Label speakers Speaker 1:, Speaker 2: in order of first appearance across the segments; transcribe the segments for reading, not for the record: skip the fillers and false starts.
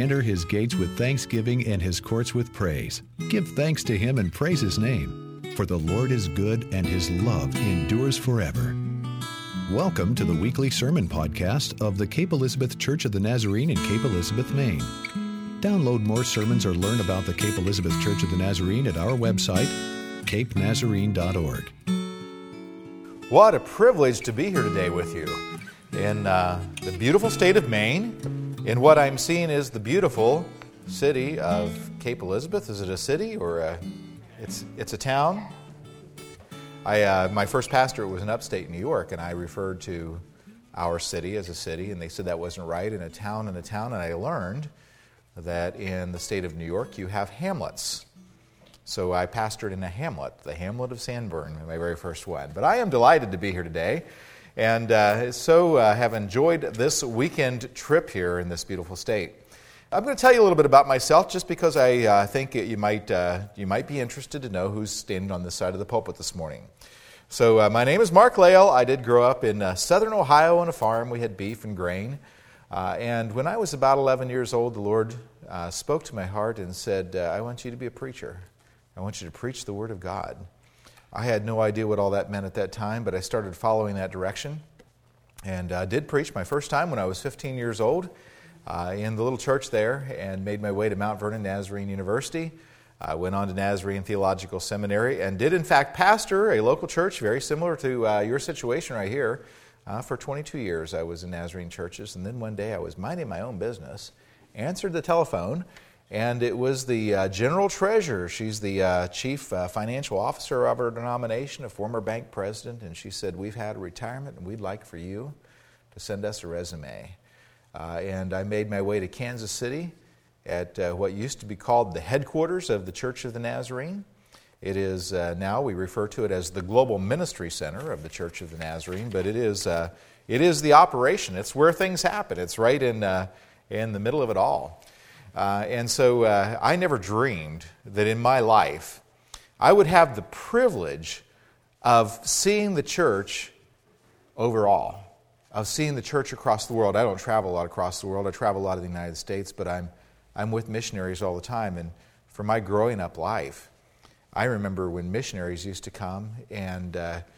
Speaker 1: enter his gates with thanksgiving and his courts with praise. Give thanks to him and praise his name. For the Lord is good and his love endures forever. Welcome to the weekly sermon podcast of the Cape Elizabeth Church of the Nazarene in Cape Elizabeth, Maine. Download more sermons or learn about the Cape Elizabeth Church of the Nazarene at our website, capenazarene.org.
Speaker 2: What a privilege to be here today with you in the beautiful state of Maine. And what I'm seeing is the beautiful city of Cape Elizabeth. Is it a city or it's a town? My first pastorate was in upstate New York, and I referred to our city as a city, and they said that wasn't right, and a town, and I learned that in the state of New York you have hamlets. So I pastored in a hamlet, the hamlet of Sanborn, my very first one. But I am delighted to be here today, and have enjoyed this weekend trip here in this beautiful state. I'm going to tell you a little bit about myself, just because I think you might be interested to know who's standing on this side of the pulpit this morning. So my name is Mark Lale. I did grow up in southern Ohio on a farm. We had beef and grain. And when I was about 11 years old, the Lord spoke to my heart and said, I want you to be a preacher. I want you to preach the Word of God. I had no idea what all that meant at that time, but I started following that direction and did preach my first time when I was 15 years old in the little church there, and made my way to Mount Vernon Nazarene University. I went on to Nazarene Theological Seminary and did in fact pastor a local church very similar to your situation right here. For 22 years I was in Nazarene churches, and then one day I was minding my own business, answered the telephone, and it was the general treasurer. She's the chief financial officer of our denomination, a former bank president, and she said, "We've had a retirement and we'd like for you to send us a resume." And I made my way to Kansas City at what used to be called the headquarters of the Church of the Nazarene. It is now, we refer to it as the Global Ministry Center of the Church of the Nazarene, but it is the operation. It's where things happen. It's right in the middle of it all. And so I never dreamed that in my life I would have the privilege of seeing the church overall, of seeing the church across the world. I don't travel a lot across the world. I travel a lot in the United States, but I'm with missionaries all the time. And for my growing up life, I remember when missionaries used to come, and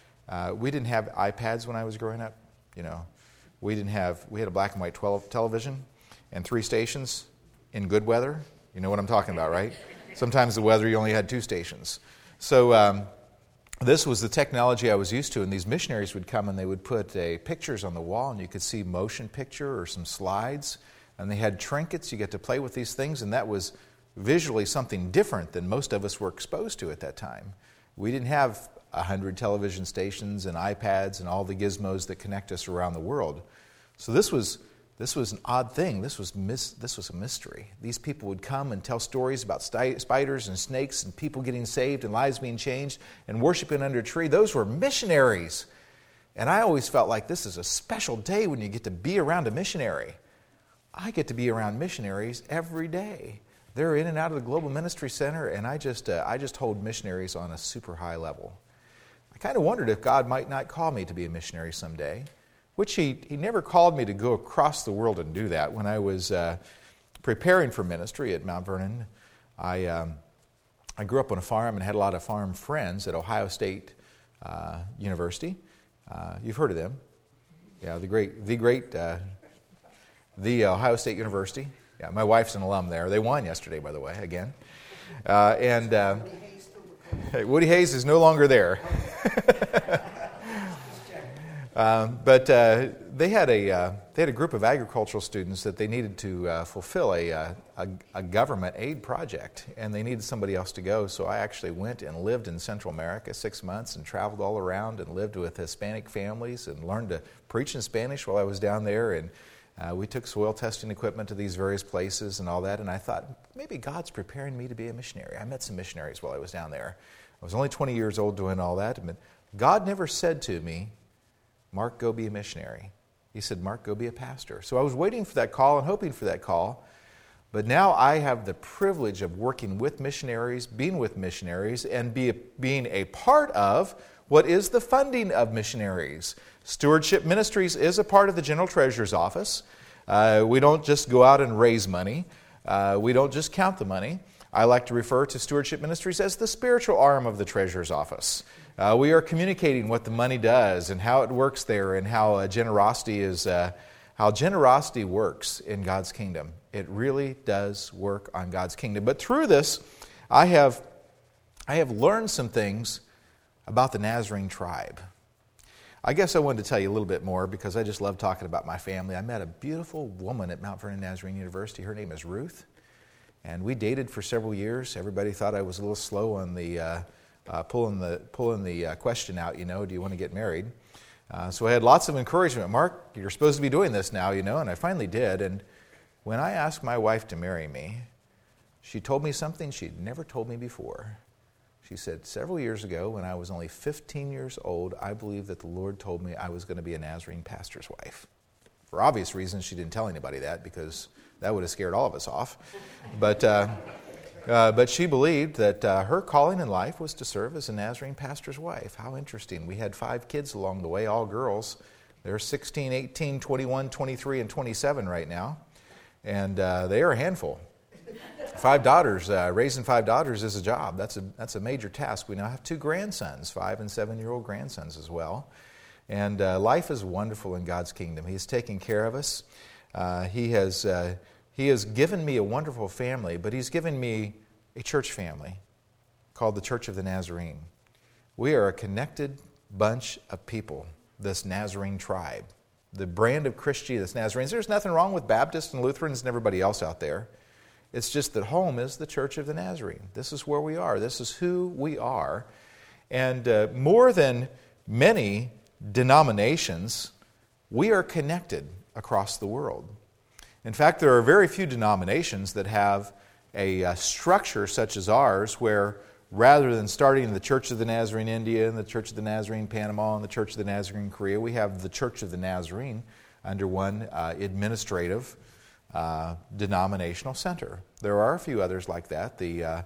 Speaker 2: we didn't have iPads when I was growing up. You know, we had a black and white television and 3 stations in good weather. You know what I'm talking about, right? Sometimes the weather, you only had 2 stations. So this was the technology I was used to, and these missionaries would come and they would put pictures on the wall, and you could see motion picture or some slides, and they had trinkets. You get to play with these things, and that was visually something different than most of us were exposed to at that time. We didn't have 100 television stations and iPads and all the gizmos that connect us around the world. So this was an odd thing. This was a mystery. These people would come and tell stories about spiders and snakes and people getting saved and lives being changed and worshiping under a tree. Those were missionaries. And I always felt like this is a special day when you get to be around a missionary. I get to be around missionaries every day. They're in and out of the Global Ministry Center, and I just hold missionaries on a super high level. I kind of wondered if God might not call me to be a missionary someday, which he never called me to go across the world and do that. When I was preparing for ministry at Mount Vernon, I grew up on a farm and had a lot of farm friends at Ohio State University. You've heard of them. Yeah, the Ohio State University. Yeah, my wife's an alum there. They won yesterday, by the way, again. Woody Hayes is no longer there. But they had a group of agricultural students that they needed to fulfill a government aid project, and they needed somebody else to go. So I actually went and lived in Central America 6 months and traveled all around and lived with Hispanic families and learned to preach in Spanish while I was down there. And we took soil testing equipment to these various places and all that, and I thought, maybe God's preparing me to be a missionary. I met some missionaries while I was down there. I was only 20 years old doing all that, but God never said to me, "Mark, go be a missionary." He said, "Mark, go be a pastor." So I was waiting for that call and hoping for that call, but now I have the privilege of working with missionaries, being with missionaries, and being a part of what is the funding of missionaries. Stewardship Ministries is a part of the General Treasurer's Office. We don't just go out and raise money. We don't just count the money. I like to refer to stewardship ministries as the spiritual arm of the treasurer's office. We are communicating what the money does and how it works there, and how generosity works in God's kingdom. It really does work on God's kingdom. But through this, I have learned some things about the Nazarene tribe. I guess I wanted to tell you a little bit more because I just love talking about my family. I met a beautiful woman at Mount Vernon Nazarene University. Her name is Ruth. And we dated for several years. Everybody thought I was a little slow on the pulling the question out, do you want to get married? So I had lots of encouragement. Mark, you're supposed to be doing this now, and I finally did. And when I asked my wife to marry me, she told me something she'd never told me before. She said, several years ago, when I was only 15 years old, I believed that the Lord told me I was going to be a Nazarene pastor's wife. For obvious reasons, she didn't tell anybody that, because that would have scared all of us off. But she believed that her calling in life was to serve as a Nazarene pastor's wife. How interesting. We had 5 kids along the way, all girls. They're 16, 18, 21, 23, and 27 right now. And they are a handful. 5 daughters, raising 5 daughters is a job. That's a major task. We now have 2 grandsons, 5 and 7-year-old grandsons as well. And life is wonderful in God's kingdom. He's taking care of us. He has given me a wonderful family, but He's given me a church family called the Church of the Nazarene. We are a connected bunch of people, this Nazarene tribe. The brand of Christianity, this Nazarenes. There's nothing wrong with Baptists and Lutherans and everybody else out there. It's just that home is the Church of the Nazarene. This is where we are. This is who we are. And more than many denominations, we are connected across the world. In fact, there are very few denominations that have a structure such as ours, where rather than starting in the Church of the Nazarene India and the Church of the Nazarene Panama and the Church of the Nazarene Korea, we have the Church of the Nazarene under one administrative denominational center. There are a few others like that. The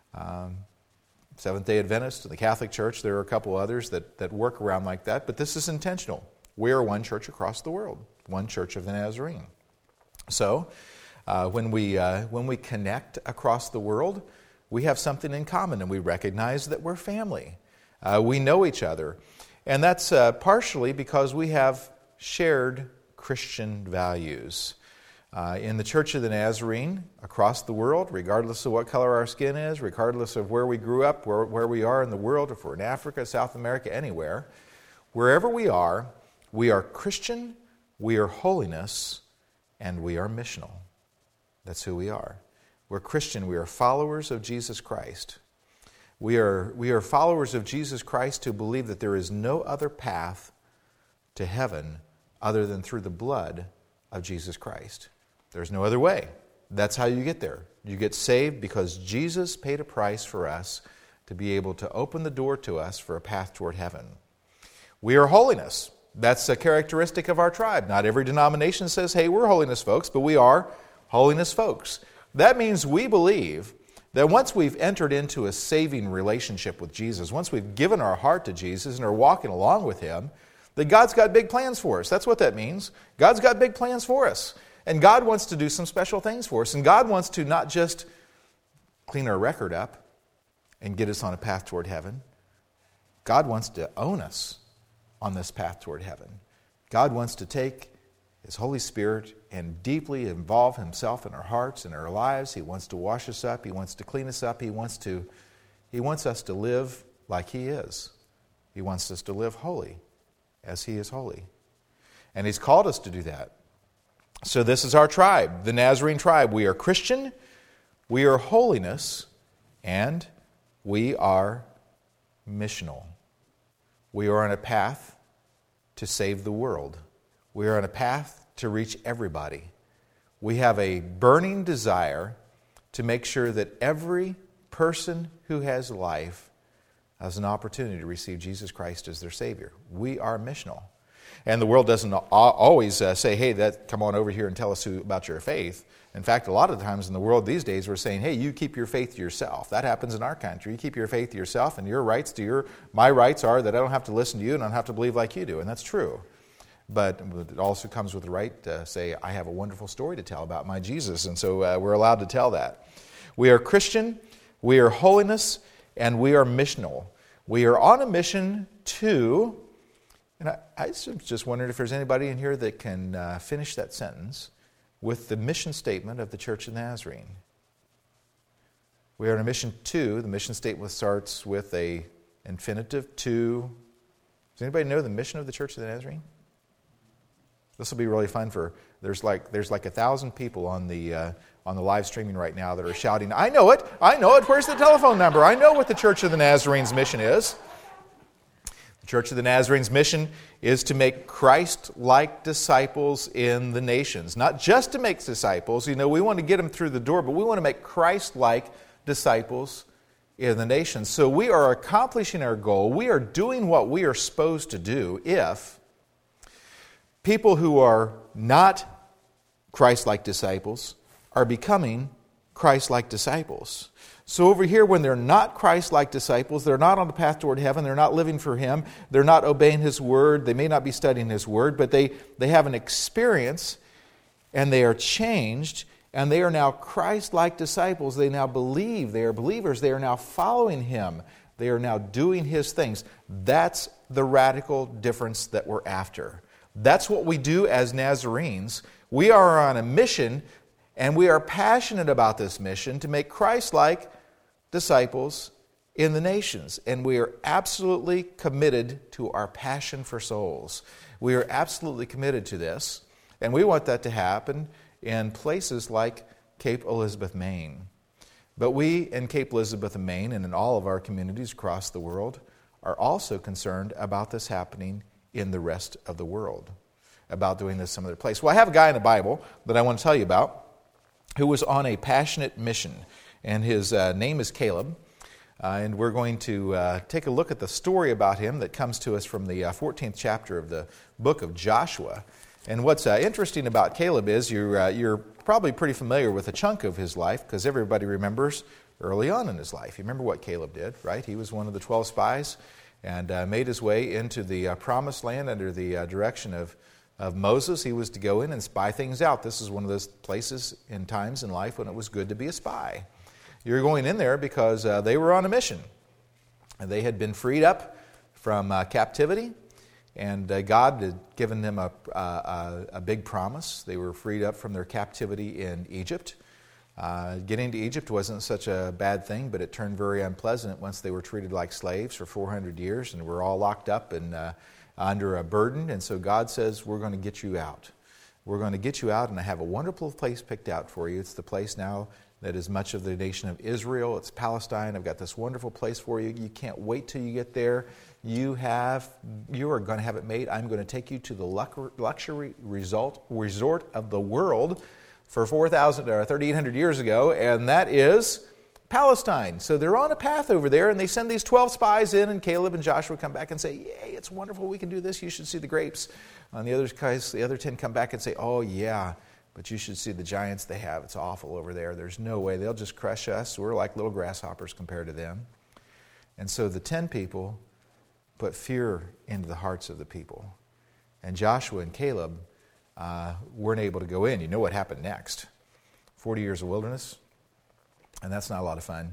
Speaker 2: Seventh-day Adventists and the Catholic Church, there are a couple others that work around like that, but this is intentional. We are one church across the world, one Church of the Nazarene. So, when we connect across the world, we have something in common, and we recognize that we're family. We know each other, and that's partially because we have shared Christian values. In the Church of the Nazarene, across the world, regardless of what color our skin is, regardless of where we grew up, where we are in the world, if we're in Africa, South America, anywhere, wherever we are Christian, we are holiness, and we are missional. That's who we are. We're Christian. We are followers of Jesus Christ. We are followers of Jesus Christ who believe that there is no other path to heaven other than through the blood of Jesus Christ. There's no other way. That's how you get there. You get saved because Jesus paid a price for us to be able to open the door to us for a path toward heaven. We are holiness. That's a characteristic of our tribe. Not every denomination says, hey, we're holiness folks, but we are holiness folks. That means we believe that once we've entered into a saving relationship with Jesus, once we've given our heart to Jesus and are walking along with Him, that God's got big plans for us. That's what that means. God's got big plans for us. And God wants to do some special things for us. And God wants to not just clean our record up and get us on a path toward heaven. God wants to own us on this path toward heaven. God wants to take His Holy Spirit and deeply involve Himself in our hearts and our lives. He wants to wash us up. He wants to clean us up. He wants us to live like He is. He wants us to live holy as He is holy. And He's called us to do that. So this is our tribe, the Nazarene tribe. We are Christian, we are holiness, and we are missional. We are on a path to save the world. We are on a path to reach everybody. We have a burning desire to make sure that every person who has life has an opportunity to receive Jesus Christ as their Savior. We are missional. And the world doesn't always say, hey, come on over here and tell us about your faith. In fact, a lot of the times in the world these days we're saying, hey, you keep your faith to yourself. That happens in our country. You keep your faith to yourself, and my rights are that I don't have to listen to you and I don't have to believe like you do. And that's true. but it also comes with the right to say, I have a wonderful story to tell about my Jesus, and so we're allowed to tell that. We are Christian, we are holiness, and we are missional. We are on a mission to, and I just wondered if there's anybody in here that can finish that sentence with the mission statement of the Church of the Nazarene. We are on a mission to, the mission statement starts with a infinitive to. Does anybody know the mission of the Church of the Nazarene? This will be really fun there's like 1,000 people on the live streaming right now that are shouting, I know it, where's the telephone number? I know what the Church of the Nazarene's mission is. The Church of the Nazarene's mission is to make Christ-like disciples in the nations. Not just to make disciples, we want to get them through the door, but we want to make Christ-like disciples in the nations. So we are accomplishing our goal. We are doing what we are supposed to do if people who are not Christ-like disciples are becoming Christ-like disciples. So over here, when they're not Christ-like disciples, they're not on the path toward heaven, they're not living for Him, they're not obeying His Word, they may not be studying His Word, but they have an experience and they are changed, and they are now Christ-like disciples. They now believe, they are believers, they are now following Him, they are now doing His things. That's the radical difference that we're after. That's what we do as Nazarenes. We are on a mission, and we are passionate about this mission to make Christ-like disciples in the nations. And we are absolutely committed to our passion for souls. We are absolutely committed to this, and we want that to happen in places like Cape Elizabeth, Maine. But we in Cape Elizabeth and Maine, and in all of our communities across the world, are also concerned about this happening in the rest of the world, about doing this some other place. Well, I have a guy in the Bible that I want to tell you about who was on a passionate mission, and his name is Caleb. And we're going to take a look at the story about him that comes to us from the 14th chapter of the book of Joshua. And what's interesting about Caleb is you're probably pretty familiar with a chunk of his life, because everybody remembers early on in his life. You remember what Caleb did, right? He was one of the 12 spies and made his way into the promised land under the direction of Moses. He was to go in and spy things out. This is one of those places in times in life when it was good to be a spy. You're going in there because they were on a mission. And they had been freed up from captivity, and God had given them a big promise. They were freed up from their captivity in Egypt. Getting to Egypt wasn't such a bad thing, but it turned very unpleasant once they were treated like slaves for 400 years and were all locked up and under a burden. And so God says, we're going to get you out. We're going to get you out, and I have a wonderful place picked out for you. It's the place now that is much of the nation of Israel. It's Palestine. I've got this wonderful place for you. You can't wait till you get there. You are going to have it made. I'm going to take you to the luxury resort of the world for 3,800 years ago, and that is Palestine. So they're on a path over there, and they send these 12 spies in, and Caleb and Joshua come back and say, yay, it's wonderful, we can do this, you should see the grapes. And the other 10 come back and say, oh yeah, but you should see the giants they have. It's awful over there. There's no way. They'll just crush us. We're like little grasshoppers compared to them. And so the 10 people put fear into the hearts of the people. And Joshua and Caleb weren't able to go in. You know what happened next. 40 years of wilderness. And that's not a lot of fun.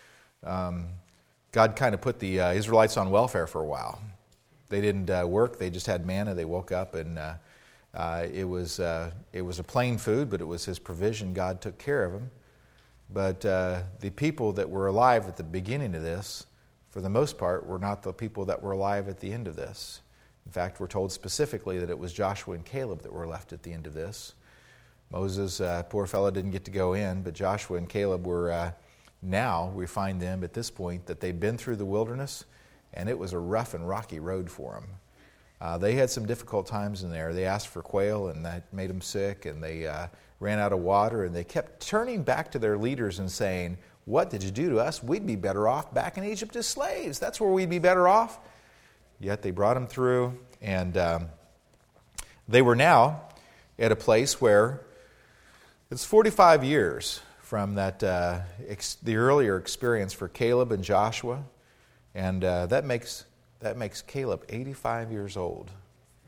Speaker 2: God kind of put the Israelites on welfare for a while. They didn't work. They just had manna. They woke up, and it was a plain food, but it was His provision. God took care of them. But the people that were alive at the beginning of this, for the most part, were not the people that were alive at the end of this. In fact, we're told specifically that it was Joshua and Caleb that were left at the end of this. Moses, poor fellow, didn't get to go in, but Joshua and Caleb were, now we find them at this point that they'd been through the wilderness, and it was a rough and rocky road for them. They had some difficult times in there. They asked for quail, and that made them sick, and they ran out of water, and they kept turning back to their leaders and saying, what did you do to us? We'd be better off back in Egypt as slaves. That's where we'd be better off. Yet they brought them through, and they were now at a place where it's 45 years from that the earlier experience for Caleb and Joshua, and that makes Caleb 85 years old.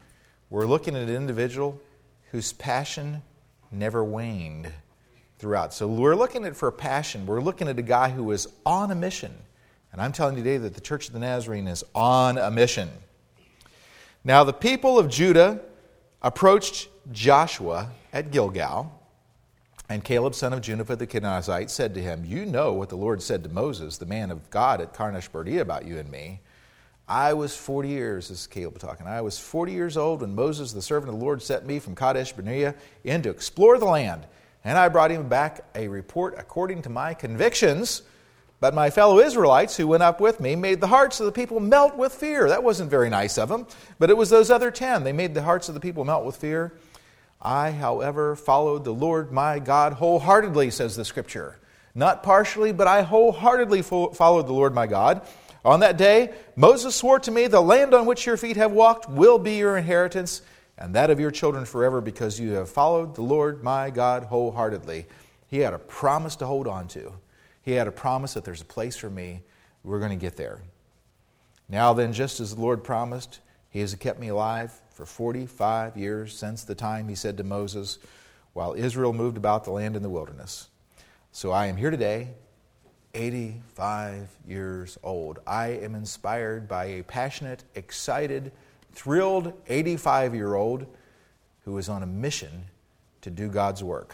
Speaker 2: we're looking at an individual whose passion never waned throughout. So we're looking at for a passion. We're looking at a guy who is on a mission. And I'm telling you today that the Church of the Nazarene is on a mission. Now the people of Judah approached Joshua at Gilgal, and Caleb, son of Jephunneh the Kenizzite, said to him, "You know what the Lord said to Moses, the man of God at Kadesh Barnea, about you and me. I was 40 years," this is Caleb talking, "I was 40 years old when Moses, the servant of the Lord, sent me from Kadesh Barnea in to explore the land. And I brought him back a report according to my convictions. But my fellow Israelites who went up with me made the hearts of the people melt with fear." That wasn't very nice of them, but it was those other 10. They made the hearts of the people melt with fear. "I, however, followed the Lord my God wholeheartedly," says the Scripture. "Not partially, but I wholeheartedly followed the Lord my God. On that day, Moses swore to me, 'The land on which your feet have walked will be your inheritance, and that of your children forever, because you have followed the Lord my God wholeheartedly.'" He had a promise to hold on to. He had a promise that there's a place for me. We're going to get there. Now then, just as the Lord promised, He has kept me alive for 45 years since the time He said to Moses, while Israel moved about the land in the wilderness. So I am here today, 85 years old. I am inspired by a passionate, excited, thrilled 85-year-old who is on a mission to do God's work.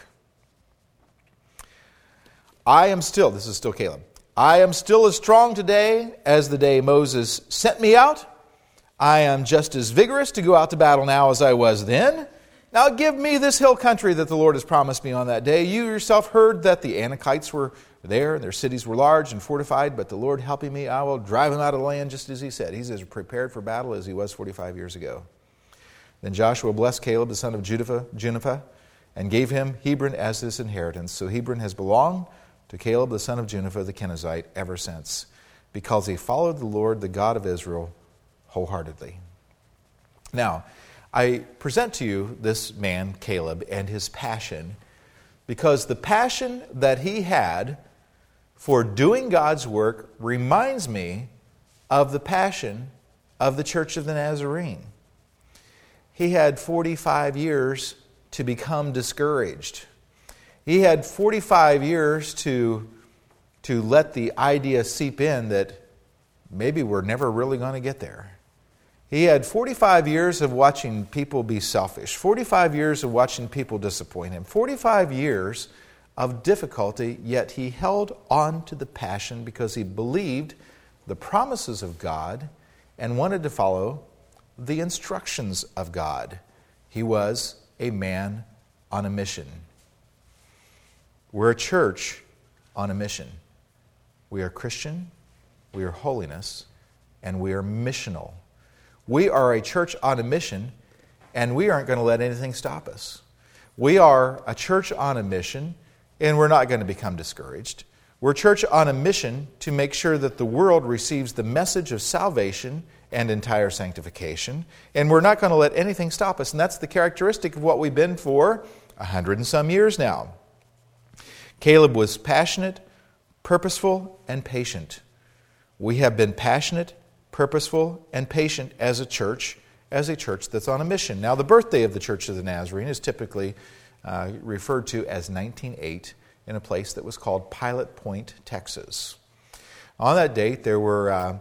Speaker 2: This is still Caleb. "I am still as strong today as the day Moses sent me out. I am just as vigorous to go out to battle now as I was then. Now give me this hill country that the Lord has promised me on that day. You yourself heard that the Anakites were there, and their cities were large and fortified, but the Lord helping me, I will drive them out of the land just as He said." He's as prepared for battle as he was 45 years ago. Then Joshua blessed Caleb, the son of Jephunneh, and gave him Hebron as his inheritance. So Hebron has belonged to Caleb, the son of Jephunneh the Kenizzite, ever since, because he followed the Lord, the God of Israel, wholeheartedly. Now, I present to you this man, Caleb, and his passion, because the passion that he had for doing God's work reminds me of the passion of the Church of the Nazarene. He had 45 years to become discouraged. He had 45 years to let the idea seep in that maybe we're never really going to get there. He had 45 years of watching people be selfish, 45 years of watching people disappoint him, 45 years of difficulty, yet he held on to the passion because he believed the promises of God and wanted to follow the instructions of God. He was a man on a mission. We're a church on a mission. We are Christian, we are holiness, and we are missional. We are a church on a mission, and we aren't going to let anything stop us. We are a church on a mission, and we're not going to become discouraged. We're a church on a mission to make sure that the world receives the message of salvation and entire sanctification, and we're not going to let anything stop us. And that's the characteristic of what we've been for 100 and some years now. Caleb was passionate, purposeful, and patient. We have been passionate, purposeful, and patient as a church that's on a mission. Now, the birthday of the Church of the Nazarene is typically referred to as 1908 in a place that was called Pilot Point, Texas. On that date, there was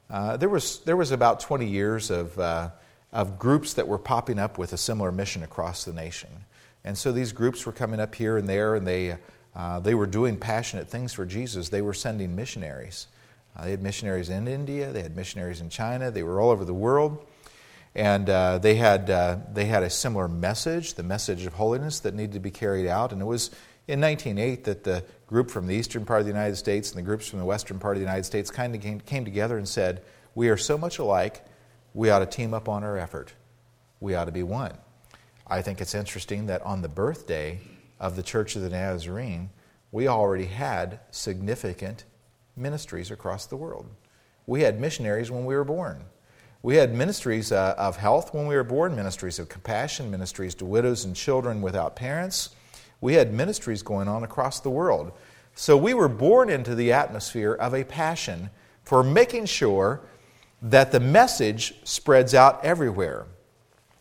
Speaker 2: about 20 years of groups that were popping up with a similar mission across the nation. And so these groups were coming up here and there, and they were doing passionate things for Jesus. They were sending missionaries. They had missionaries in India. They had missionaries in China. They were all over the world. And they had a similar message, the message of holiness that needed to be carried out. And it was in 1908 that the group from the eastern part of the United States and the groups from the western part of the United States kind of came together and said, we are so much alike, we ought to team up on our effort. We ought to be one. I think it's interesting that on the birthday of the Church of the Nazarene, we already had significant ministries across the world. We had missionaries when we were born. We had ministries of health when we were born, ministries of compassion, ministries to widows and children without parents. We had ministries going on across the world. So we were born into the atmosphere of a passion for making sure that the message spreads out everywhere.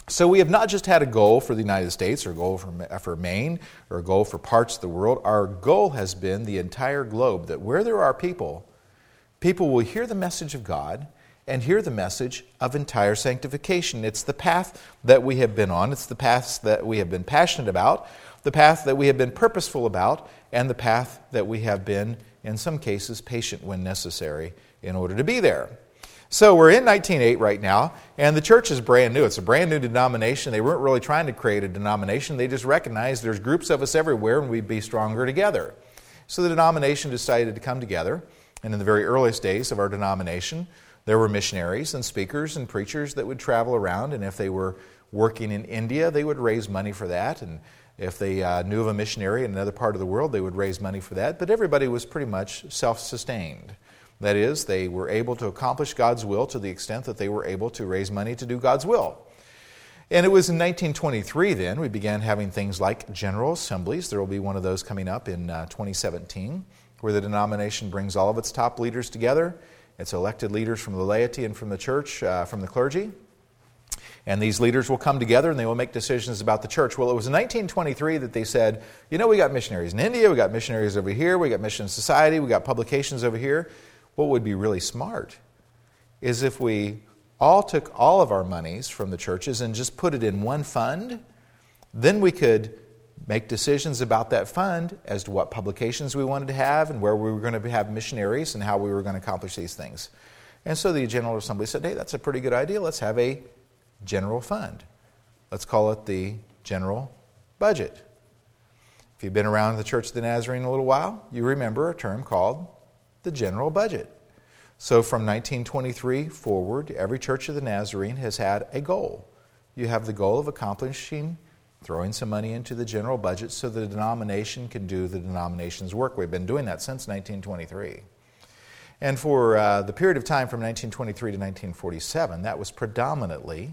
Speaker 2: So we have not just had a goal for the United States or a goal for Maine or a goal for parts of the world. Our goal has been the entire globe, that where there are people will hear the message of God and hear the message of entire sanctification. It's the path that we have been on. It's the path that we have been passionate about, the path that we have been purposeful about, and the path that we have been, in some cases, patient when necessary in order to be there. So we're in 1908 right now, and the church is brand new. It's a brand new denomination. They weren't really trying to create a denomination. They just recognized there's groups of us everywhere, and we'd be stronger together. So the denomination decided to come together, and in the very earliest days of our denomination, there were missionaries and speakers and preachers that would travel around, and if they were working in India, they would raise money for that, and if they knew of a missionary in another part of the world, they would raise money for that, but everybody was pretty much self-sustained. That is, they were able to accomplish God's will to the extent that they were able to raise money to do God's will. And it was in 1923 then we began having things like general assemblies. There will be one of those coming up in 2017, where the denomination brings all of its top leaders together. It's elected leaders from the laity and from the church, from the clergy. And these leaders will come together and they will make decisions about the church. Well, it was in 1923 that they said, we got missionaries in India, we got missionaries over here, we got Mission Society, we got publications over here. What would be really smart is if we all took all of our monies from the churches and just put it in one fund. Then we could make decisions about that fund as to what publications we wanted to have and where we were going to have missionaries and how we were going to accomplish these things. And so the General Assembly said, hey, that's a pretty good idea. Let's have a general fund. Let's call it the general budget. If you've been around the Church of the Nazarene a little while, you remember a term called the general budget. So from 1923 forward, every Church of the Nazarene has had a goal. You have the goal of accomplishing, throwing some money into the general budget so the denomination can do the denomination's work. We've been doing that since 1923. And for the period of time from 1923 to 1947, that was predominantly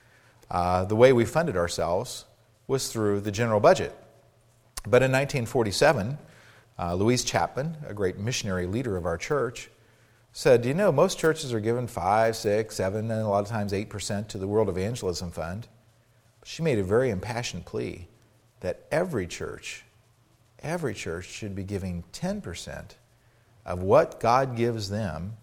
Speaker 2: the way we funded ourselves was through the general budget. But in 1947, Louise Chapman, a great missionary leader of our church, said, most churches are given 5, 6, 7, and a lot of times 8% to the World Evangelism Fund. She made a very impassioned plea that every church should be giving 10% of what God gives them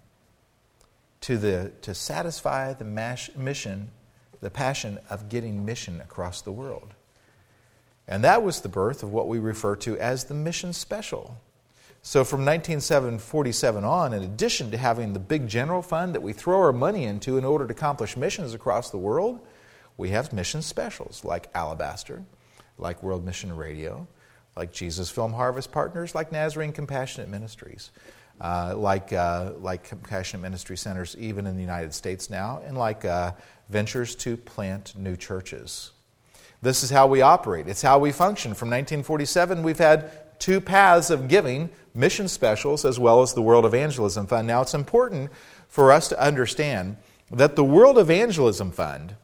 Speaker 2: to satisfy the mission, the passion of getting mission across the world. And that was the birth of what we refer to as the Mission Special. So from 1947 on, in addition to having the big general fund that we throw our money into in order to accomplish missions across the world, we have mission specials like Alabaster, like World Mission Radio, like Jesus Film Harvest Partners, like Nazarene Compassionate Ministries, like Compassionate Ministry Centers even in the United States now, and like ventures to plant new churches. This is how we operate. It's how we function. From 1947, we've had two paths of giving, mission specials as well as the World Evangelism Fund. Now, it's important for us to understand that the World Evangelism Fund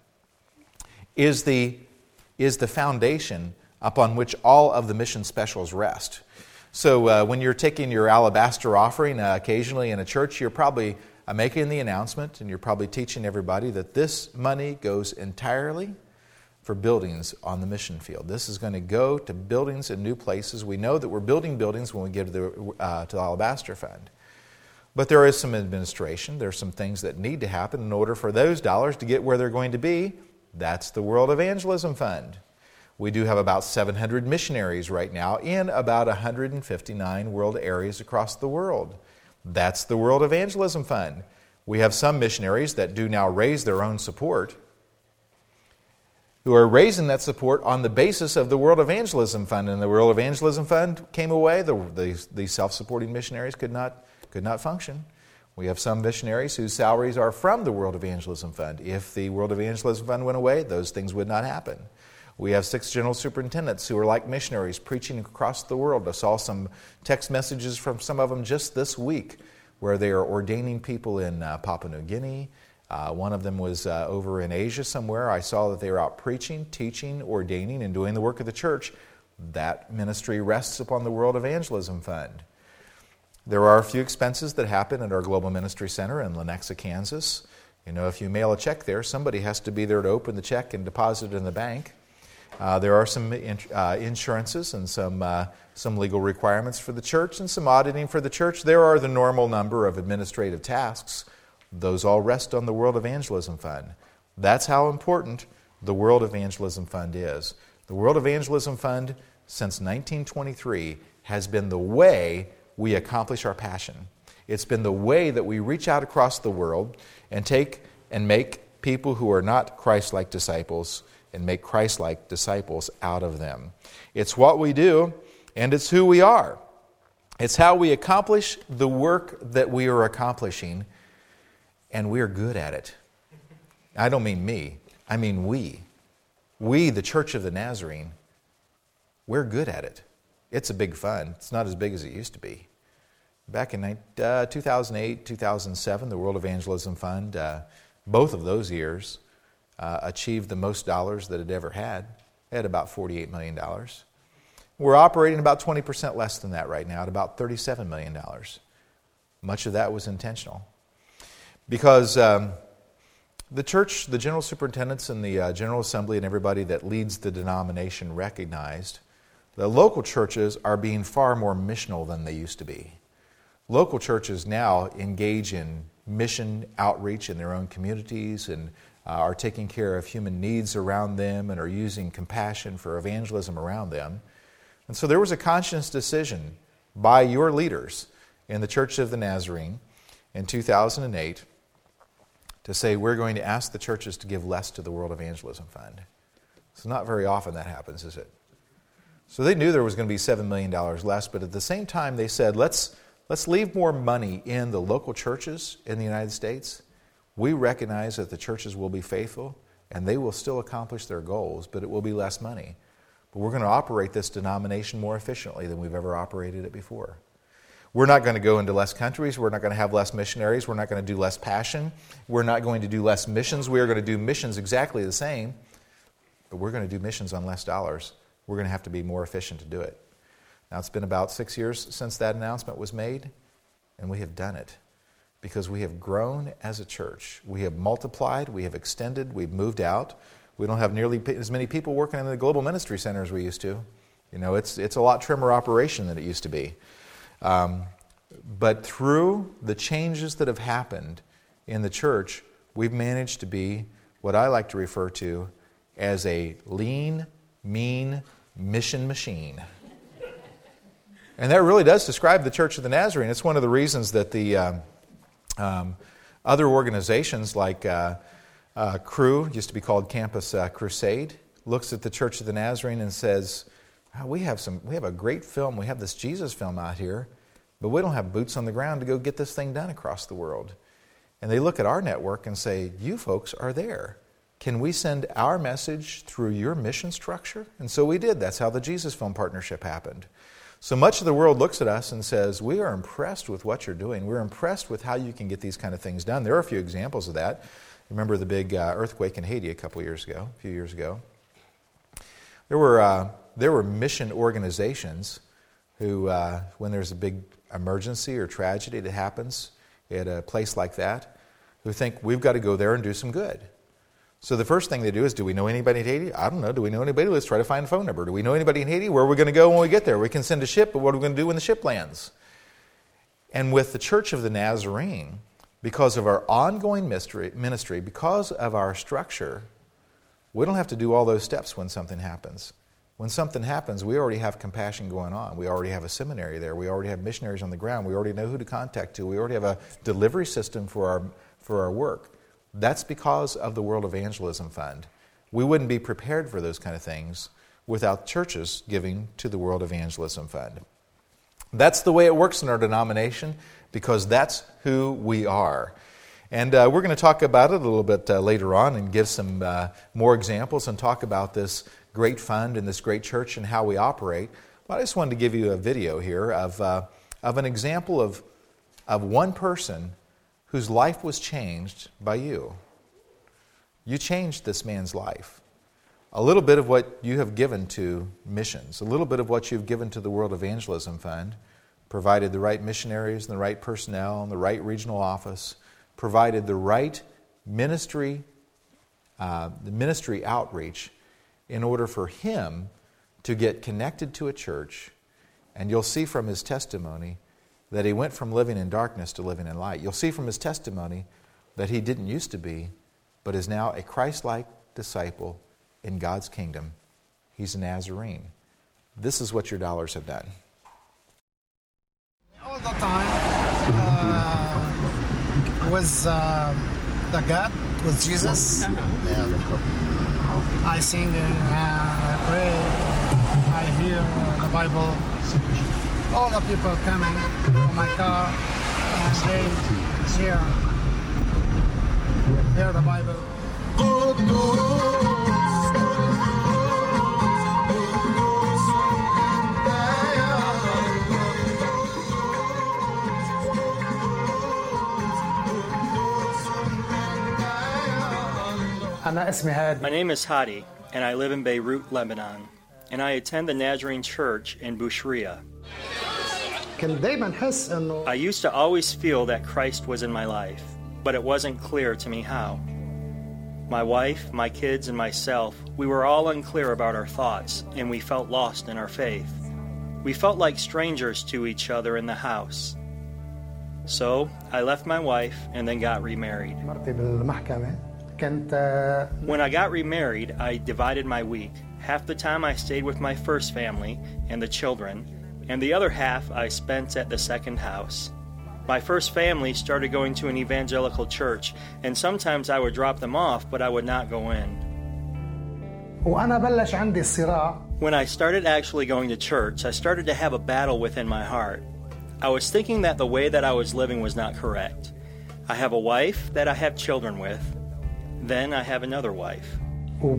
Speaker 2: is the foundation upon which all of the mission specials rest. So when you're taking your alabaster offering occasionally in a church, you're probably making the announcement and you're probably teaching everybody that this money goes entirely for buildings on the mission field. This is going to go to buildings in new places. We know that we're building buildings when we give to the Alabaster Fund. But there is some administration. There are some things that need to happen in order for those dollars to get where they're going to be. That's the World Evangelism Fund. We do have about 700 missionaries right now in about 159 world areas across the world. That's the World Evangelism Fund. We have some missionaries that do now raise their own support, who are raising that support on the basis of the World Evangelism Fund. And the World Evangelism Fund came away. The self-supporting missionaries could not function. We have some missionaries whose salaries are from the World Evangelism Fund. If the World Evangelism Fund went away, those things would not happen. We have 6 general superintendents who are like missionaries preaching across the world. I saw some text messages from some of them just this week where they are ordaining people in Papua New Guinea. One of them was over in Asia somewhere. I saw that they were out preaching, teaching, ordaining, and doing the work of the church. That ministry rests upon the World Evangelism Fund. There are a few expenses that happen at our Global Ministry Center in Lenexa, Kansas, If you mail a check there, somebody has to be there to open the check and deposit it in the bank. There are some insurances and some legal requirements for the church and some auditing for the church. There are the normal number of administrative tasks. Those all rest on the World Evangelism Fund. That's how important the World Evangelism Fund is. The World Evangelism Fund, since 1923, has been the way we accomplish our passion. It's been the way that we reach out across the world and take and make people who are not Christ-like disciples and make Christ-like disciples out of them. It's what we do, and it's who we are. It's how we accomplish the work that we are accomplishing, and we're good at it. I don't mean me. I mean we. We, the Church of the Nazarene, we're good at it. It's a big fund. It's not as big as it used to be. Back in 2008, 2007, the World Evangelism Fund, both of those years, achieved the most dollars that it ever had. It had about $48 million. We're operating about 20% less than that right now, at about $37 million. Much of that was intentional. Because the church, the general superintendents and the General Assembly and everybody that leads the denomination recognized the local churches are being far more missional than they used to be. Local churches now engage in mission outreach in their own communities and are taking care of human needs around them and are using compassion for evangelism around them. And so there was a conscious decision by your leaders in the Church of the Nazarene in 2008 to say we're going to ask the churches to give less to the World Evangelism Fund. It's not very often that happens, is it? So they knew there was going to be $7 million less, but at the same time they said, let's leave more money in the local churches in the United States. We recognize that the churches will be faithful and they will still accomplish their goals, but it will be less money. But we're going to operate this denomination more efficiently than we've ever operated it before. We're not going to go into less countries. We're not going to have less missionaries. We're not going to do less passion. We're not going to do less missions. We are going to do missions exactly the same, but we're going to do missions on less dollars. We're going to have to be more efficient to do it. Now, it's been about 6 years since that announcement was made, and we have done it because we have grown as a church. We have multiplied, we have extended, we've moved out. We don't have nearly as many people working in the global ministry center as we used to. It's a lot trimmer operation than it used to be. But through the changes that have happened in the church, we've managed to be what I like to refer to as a lean, mean mission machine. And that really does describe the Church of the Nazarene. It's one of the reasons that the other organizations like Cru, used to be called Campus Crusade, looks at the Church of the Nazarene and says, we have a great film, we have this Jesus film out here, but we don't have boots on the ground to go get this thing done across the world. And they look at our network and say, you folks are there. Can we send our message through your mission structure? And so we did. That's how the Jesus Film partnership happened. So much of the world looks at us and says, we are impressed with what you're doing. We're impressed with how you can get these kind of things done. There are a few examples of that. Remember the big earthquake in Haiti a few years ago. There were mission organizations who, when there's a big emergency or tragedy that happens at a place like that, who think we've got to go there and do some good. So the first thing they do is, do we know anybody in Haiti? I don't know. Do we know anybody? Let's try to find a phone number. Do we know anybody in Haiti? Where are we going to go when we get there? We can send a ship, but what are we going to do when the ship lands? And with the Church of the Nazarene, because of our ongoing ministry, because of our structure, we don't have to do all those steps when something happens. When something happens, we already have compassion going on. We already have a seminary there. We already have missionaries on the ground. We already know who to contact to. We already have a delivery system for our work. That's because of the World Evangelism Fund. We wouldn't be prepared for those kind of things without churches giving to the World Evangelism Fund. That's the way it works in our denomination because that's who we are. And we're going to talk about it a little bit later on and give some more examples and talk about this great fund and this great church and how we operate. But I just wanted to give you a video here of an example of one person whose life was changed by you. You changed this man's life. A little bit of what you have given to missions, a little bit of what you've given to the World Evangelism Fund, provided the right missionaries and the right personnel and the right regional office, provided the right ministry outreach in order for him to get connected to a church. And you'll see from his testimony that he went from living in darkness to living in light. You'll see from his testimony that he didn't used to be, but is now a Christ-like disciple in God's kingdom. He's a Nazarene. This is what your dollars have done.
Speaker 3: All the time with the God, with Jesus. I sing and I pray. I hear the Bible. All the people coming to my car and they hear the Bible.
Speaker 4: My name is Hadi, and I live in Beirut, Lebanon, and I attend the Nazarene Church in Bushria. I used to always feel that Christ was in my life, but it wasn't clear to me how. My wife, my kids, and myself, we were all unclear about our thoughts, and we felt lost in our faith. We felt like strangers to each other in the house. So, I left my wife and then got remarried. When I got remarried, I divided my week. Half the time I stayed with my first family and the children, and the other half I spent at the second house. My first family started going to an evangelical church, and sometimes I would drop them off, but I would not go in. When I started actually going to church, I started to have a battle within my heart. I was thinking that the way that I was living was not correct. I have a wife that I have children with. Then I have another wife. One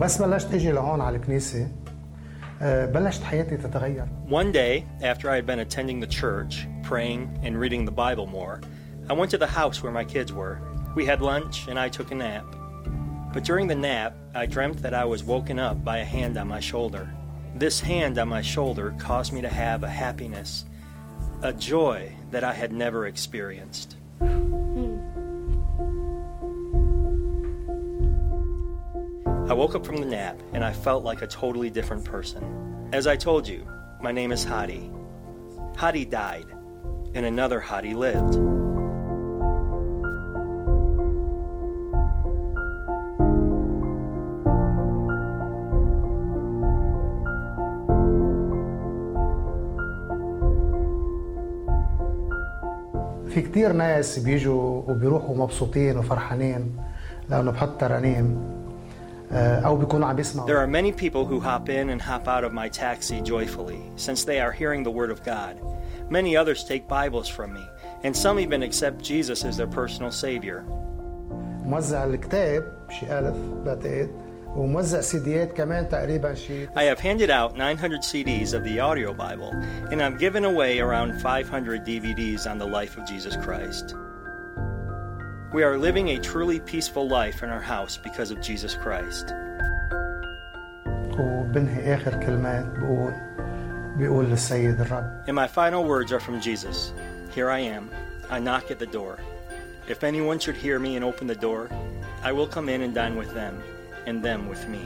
Speaker 4: day, after I had been attending the church, praying and reading the Bible more, I went to the house where my kids were. We had lunch and I took a nap. But during the nap, I dreamt that I was woken up by a hand on my shoulder. This hand on my shoulder caused me to have a happiness, a joy that I had never experienced. I woke up from the nap and I felt like a totally different person. As I told you, my name is Hadi. Hadi died, and another Hadi lived.
Speaker 3: في كتير ناس بيجوا وبيروحوا مبسوطين وفرحانين لأنه بحط ترانيم.
Speaker 4: There are many people who hop in and hop out of my taxi joyfully, since they are hearing the Word of God. Many others take Bibles from me, and some even accept Jesus as their personal Savior. I have handed out 900 CDs of the audio Bible, and I've given away around 500 DVDs on the life of Jesus Christ. We are living a truly peaceful life in our house because of Jesus Christ. And my final words are from Jesus. Here I am. I knock at the door. If anyone should hear me and open the door, I will come in and dine with them, and them with me.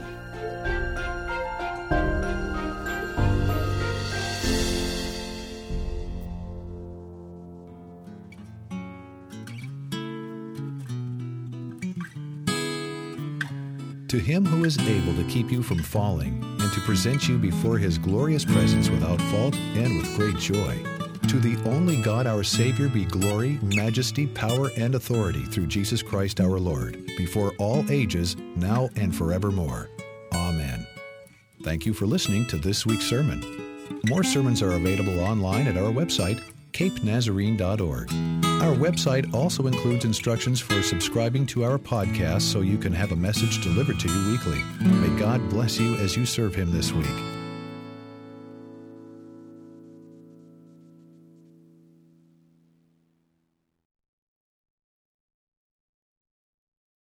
Speaker 1: To him who is able to keep you from falling and to present you before his glorious presence without fault and with great joy, to the only God our Savior be glory, majesty, power, and authority through Jesus Christ our Lord, before all ages, now and forevermore. Amen. Thank you for listening to this week's sermon. More sermons are available online at our website, capenazarene.org. Our website also includes instructions for subscribing to our podcast so you can have a message delivered to you weekly. May God bless you as you serve Him this week.